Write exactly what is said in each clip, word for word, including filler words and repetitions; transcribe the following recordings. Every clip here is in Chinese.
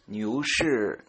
牛市，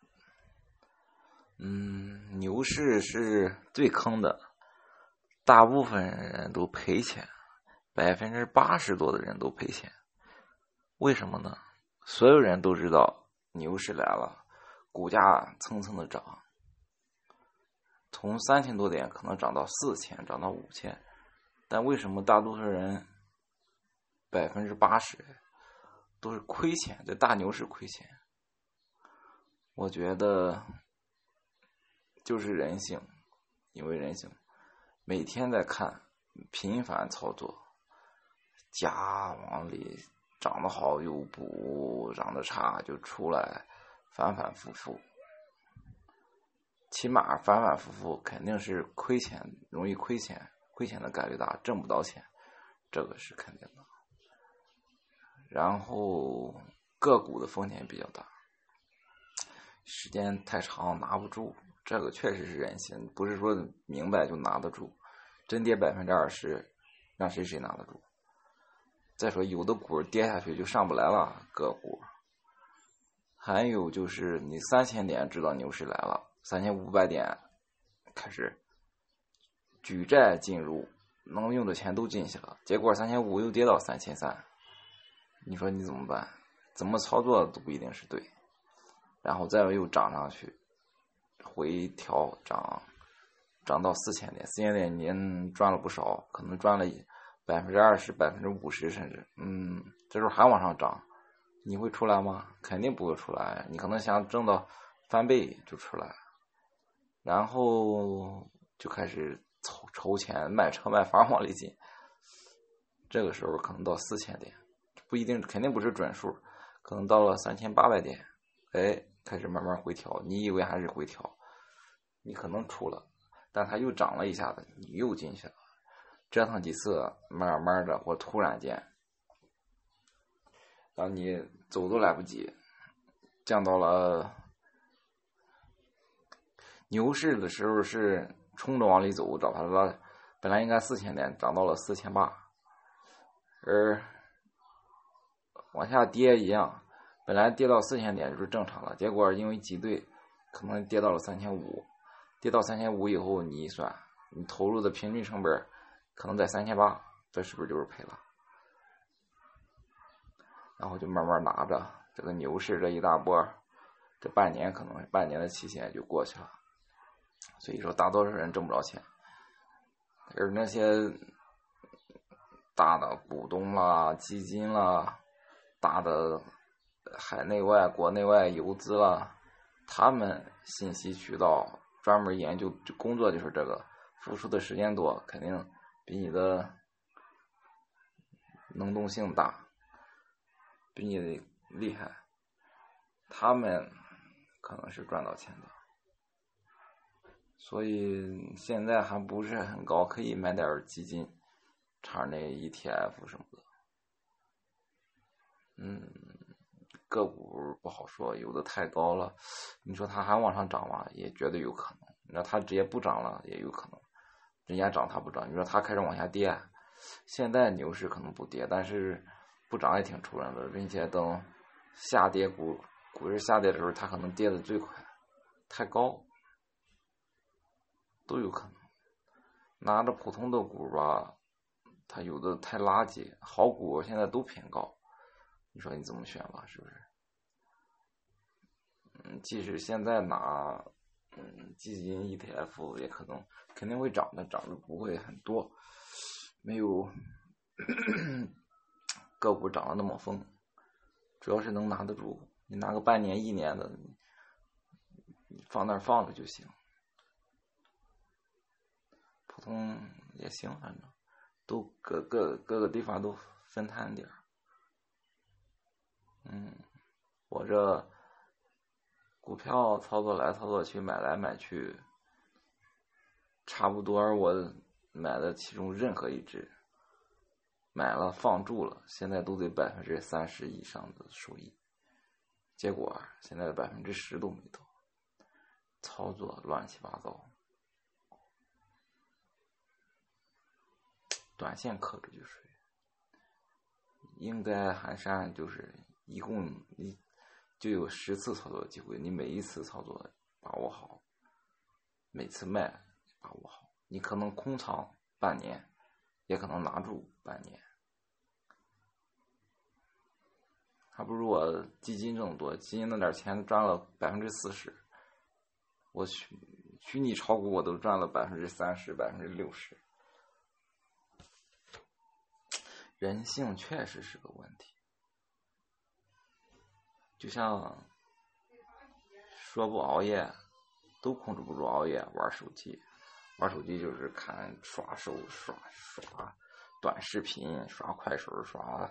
嗯，牛市是最坑的，大部分人都赔钱，百分之八十多的人都赔钱。为什么呢？所有人都知道牛市来了，股价蹭蹭的涨，从三千多点可能涨到四千，涨到五千，但为什么大多数人百分之八十都是亏钱，在大牛市亏钱？我觉得就是人性，因为人性每天在看，频繁操作，加往里涨得好又补，涨得差就出来，反反复复，起码反反复复肯定是亏钱，容易亏钱，亏钱的概率大，挣不到钱，这个是肯定的。然后个股的风险比较大，时间太长拿不住，这个确实是人性，不是说明白就拿得住。真跌百分之二十，让谁谁拿得住？再说有的股跌下去就上不来了，个股。还有就是你三千点知道牛市来了，三千五百点开始举债进入，能用的钱都进去了，结果三千五又跌到三千三，你说你怎么办？怎么操作都不一定是对。然后再又涨上去，回调涨，涨到四千点，四千点您赚了不少，可能赚了百分之二十、百分之五十，甚至，嗯，这时候还往上涨，你会出来吗？肯定不会出来。你可能想挣到翻倍就出来，然后就开始筹筹钱，卖车卖房往里进。这个时候可能到四千点，不一定，肯定不是准数，可能到了三千八百点，哎，开始慢慢回调。你以为还是回调，你可能出了，但它又涨了一下子，你又进去了。折腾几次，慢慢的或突然间，当你走都来不及，降到了牛市的时候是冲着往里走，找它了，本来应该四千点，涨到了四千八，而往下跌一样，本来跌到四千点就是正常了，结果因为挤兑，可能跌到了三千五，跌到三千五以后，你一算，你投入的平均成本可能在三千八，这是不是就是赔了？然后就慢慢拿着这个牛市这一大波，这半年可能半年的期限就过去了。所以说大多数人挣不着钱，而那些大的股东啦、基金啦、大的海内外、国内外游资啦，他们信息渠道专门研究工作就是这个，付出的时间多，肯定比你的能动性大，比你的厉害，他们可能是赚到钱的。所以现在还不是很高，可以买点基金，场内 E T F 什么的。嗯，个股不好说，有的太高了，你说它还往上涨吗？也绝对有可能。你说它直接不涨了，也有可能。人家涨它不涨，你说它开始往下跌，现在牛市可能不跌，但是不涨也挺突然的，并且等下跌股股市下跌的时候，它可能跌的最快，太高。都有可能。拿着普通的股吧，它有的太垃圾，好股现在都偏高，你说你怎么选吧，是不是？嗯，即使现在拿嗯基金 E T F 也可能肯定会涨的，涨的不会很多，没有个股涨得那么疯，主要是能拿得住，你拿个半年一年的，你放那儿放着就行。普通也行，反正都各各各个地方都分摊点儿。嗯，我这股票操作来操作去，买来买去，差不多我买的其中任何一只，买了放住了，现在都得百分之三十以上的收益，结果现在百分之十都没到，操作乱七八糟。短线克制就属于应该寒山，就是一共你就有十次操作的机会，你每一次操作把握好，每次卖把握好，你可能空仓半年，也可能拿住半年。还不如我基金挣得多，基金那点钱赚了百分之四十，我虚虚拟炒股我都赚了百分之三十、百分之六十。人性确实是个问题，就像说不熬夜，都控制不住熬夜玩手机，玩手机就是看刷手、刷刷短视频、刷快手、刷。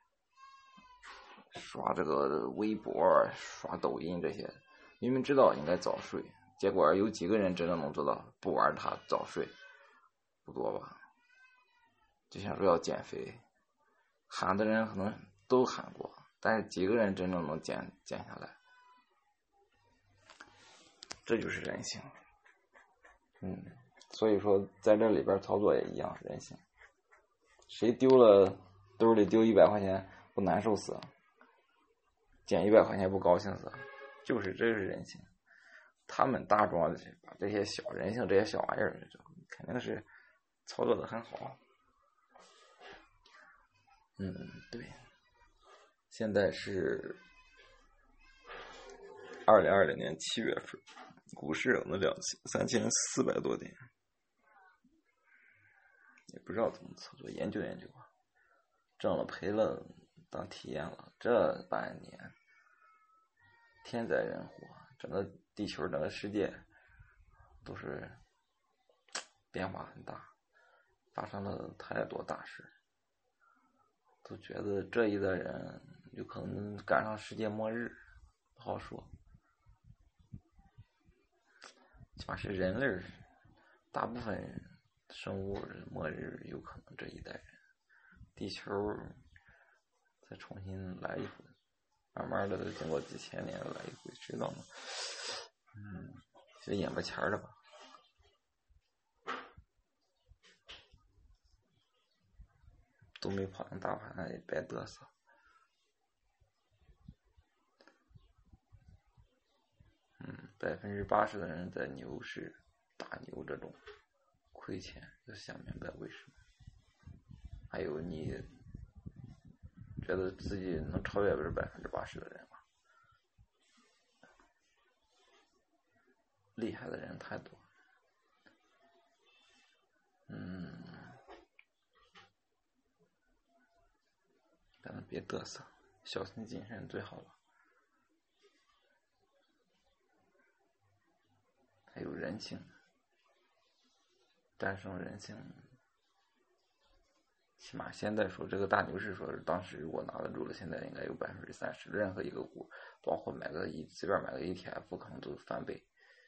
刷这个微博、刷抖音这些，明明知道应该早睡，结果有几个人真的能做到不玩它早睡？不多吧？就像说要减肥，喊的人可能都喊过，但是几个人真正能减减下来？这就是人性。嗯，所以说在这里边操作也一样，人性。谁丢了兜里丢一百块钱不难受死？减一百块钱不高兴死，就是这是人性。他们大庄把这些小人性这些小玩意儿，肯定是操作的很好。嗯，对。现在是二零二零年七月份，股市有了两千三千四百多点，也不知道怎么操作，研究研究吧。挣了赔了当体验了，这半年天灾人祸，整个地球整个世界都是变化很大，发生了太多大事，都觉得这一代人有可能赶上世界末日，不好说。起码是人类大部分生物末日有可能这一代人，地球再重新来一回，慢慢的经过几千年来一回，知道吗？嗯，就眼巴前的吧。都没跑上大盘，也白嘚瑟。嗯，百分之八十的人在牛市大牛这种亏钱，就想明白为什么。还有你觉得自己能超越这百分之八十的人吗？厉害的人太多。嗯，咱们别嘚瑟，小心谨慎最好了。还有人性，战胜人性。起码现在说这个大牛市，说是当时如果拿得住了，现在应该有百分之三十，任何一个股，包括买个一随便买个 E T F， 可能都翻倍。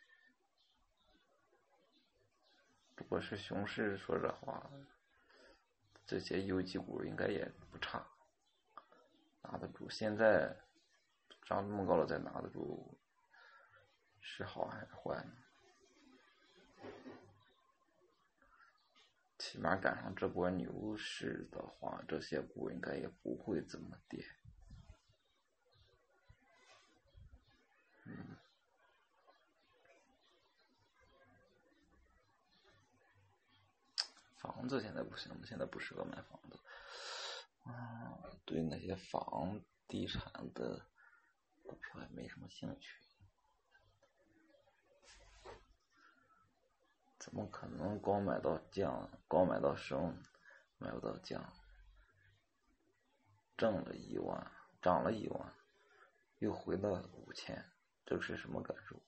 如果是熊市，说这话，这些优绩股应该也不差，拿得住。现在涨这么高了再拿得住，是好还是坏呢？起码赶上这波牛市的话，这些股应该也不会怎么跌。嗯，房子现在不行，现在不适合买房子。啊，对那些房地产的股票也没什么兴趣。怎么可能高买到降，高买到升，买不到降？挣了一万，涨了一万，又回到五千，这是什么感受？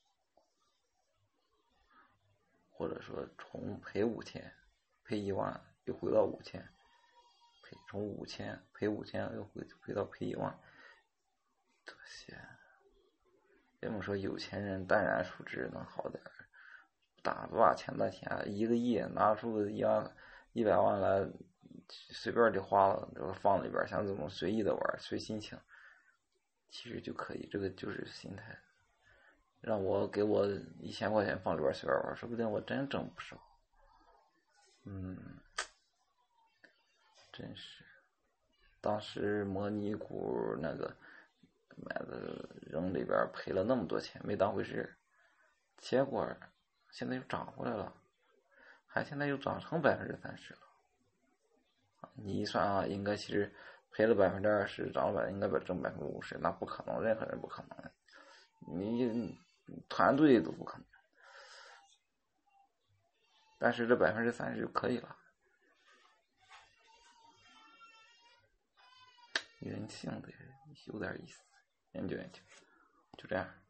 或者说从赔五千，赔一万，又回到五千，赔从五千赔五千又回回到赔一万，这些，要么说有钱人淡然处之能好点，打不把钱的钱，一个亿拿出一万一百万来，随便就花了，这个放里边，想怎么随意的玩，随心情，其实就可以。这个就是心态。让我给我一千块钱放里边随便玩，说不定我真挣不少。嗯，真是。当时模拟股那个买的仍营里边赔了那么多钱，没当回事，结果现在又涨回来了，还现在又涨成百分之三十了。你一算啊，应该其实赔了百分之二十，涨了百应该挣百分之五十，那不可能，任何人不可能，你团队都不可能。但是这百分之三十就可以了，人性的有点意思，研究研究，就这样。